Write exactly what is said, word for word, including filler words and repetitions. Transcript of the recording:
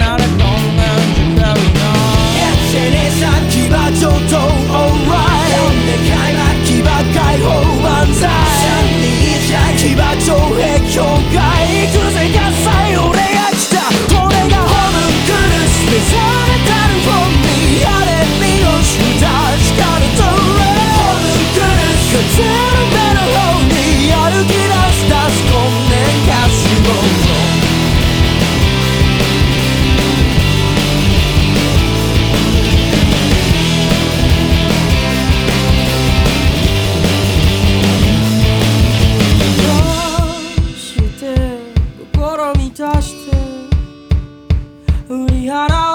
ならこんなんじゃ足りないジェネさん騎馬上等 Alright 呼んで開幕騎馬解放万歳さんにいちゃ騎馬徴兵境界行くぜ合祭俺が来たこれがホムンクルス目覚めたるフォンにやれ見ろし確かなトレホムンクルス風の目の方に歩き出す出すこんねんかしも心満たして振り払う